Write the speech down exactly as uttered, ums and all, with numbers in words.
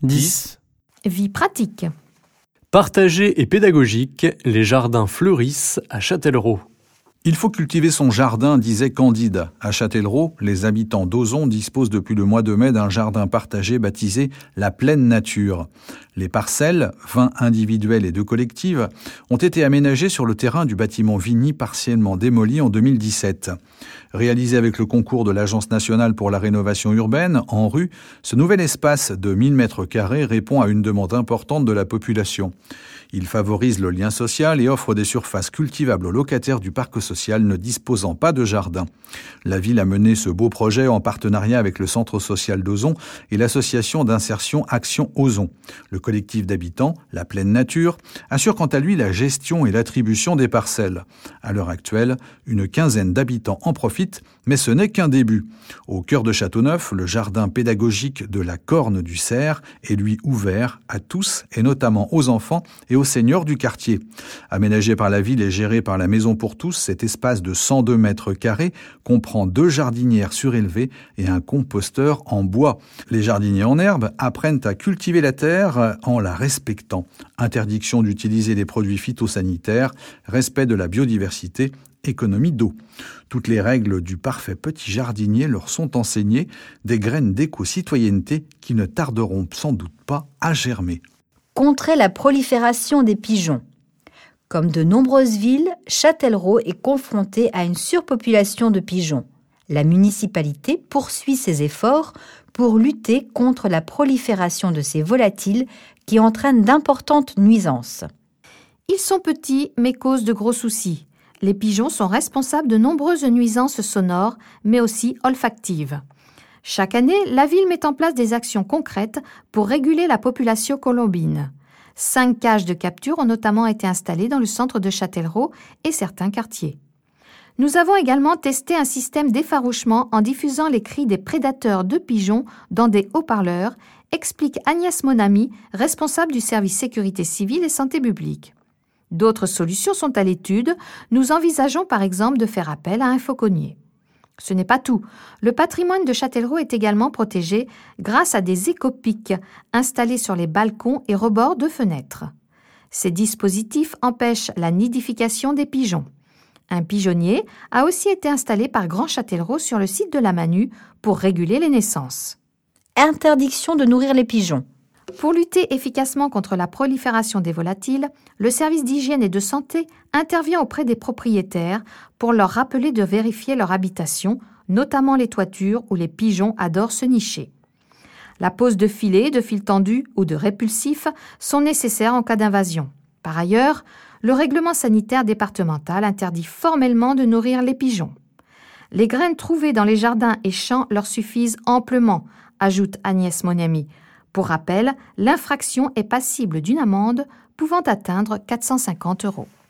dix. Vie pratique. Partagé et pédagogique, les jardins fleurissent à Châtellerault. Il faut cultiver son jardin, disait Candide. À Châtellerault, les habitants d'Ozon disposent depuis le mois de mai d'un jardin partagé baptisé la Pleine Nature. Les parcelles, vingt individuelles et deux collectives, ont été aménagées sur le terrain du bâtiment Vigny partiellement démoli en deux mille dix-sept. Réalisé avec le concours de l'Agence nationale pour la rénovation urbaine, en rue, ce nouvel espace de mille mètres carrés répond à une demande importante de la population. Il favorise le lien social et offre des surfaces cultivables aux locataires du parc social ne disposant pas de jardin. La ville a mené ce beau projet en partenariat avec le Centre social d'Ozon et l'association d'insertion Action Ozon. Le collectif d'habitants, la Pleine Nature, assure quant à lui la gestion et l'attribution des parcelles. À l'heure actuelle, une quinzaine d'habitants en profitent, mais ce n'est qu'un début. Au cœur de Châteauneuf, le jardin pédagogique de la Corne du Cerf est lui ouvert à tous et notamment aux enfants et aux seniors du quartier. Aménagé par la ville et géré par la Maison pour tous, cet espace de cent deux mètres carrés comprend deux jardinières surélevées et un composteur en bois. Les jardiniers en herbe apprennent à cultiver la terre en la respectant. Interdiction d'utiliser des produits phytosanitaires, respect de la biodiversité, économie d'eau. Toutes les règles du parfait petit jardinier leur sont enseignées, des graines d'éco-citoyenneté qui ne tarderont sans doute pas à germer. Contrer la prolifération des pigeons. Comme de nombreuses villes, Châtellerault est confronté à une surpopulation de pigeons. La municipalité poursuit ses efforts pour lutter contre la prolifération de ces volatiles qui entraînent d'importantes nuisances. Ils sont petits mais causent de gros soucis. Les pigeons sont responsables de nombreuses nuisances sonores, mais aussi olfactives. Chaque année, la ville met en place des actions concrètes pour réguler la population colombine. Cinq cages de capture ont notamment été installées dans le centre de Châtellerault et certains quartiers. Nous avons également testé un système d'effarouchement en diffusant les cris des prédateurs de pigeons dans des haut-parleurs, explique Agnès Monami, responsable du service sécurité civile et santé publique. D'autres solutions sont à l'étude. Nous envisageons par exemple de faire appel à un fauconnier. Ce n'est pas tout. Le patrimoine de Châtellerault est également protégé grâce à des écopiques installés sur les balcons et rebords de fenêtres. Ces dispositifs empêchent la nidification des pigeons. Un pigeonnier a aussi été installé par Grand Châtellerault sur le site de la Manu pour réguler les naissances. Interdiction de nourrir les pigeons. Pour lutter efficacement contre la prolifération des volatiles, le service d'hygiène et de santé intervient auprès des propriétaires pour leur rappeler de vérifier leur habitation, notamment les toitures où les pigeons adorent se nicher. La pose de filets, de fils tendus ou de répulsifs sont nécessaires en cas d'invasion. Par ailleurs, le règlement sanitaire départemental interdit formellement de nourrir les pigeons. Les graines trouvées dans les jardins et champs leur suffisent amplement, ajoute Agnès Monami. Pour rappel, l'infraction est passible d'une amende pouvant atteindre quatre cent cinquante euros.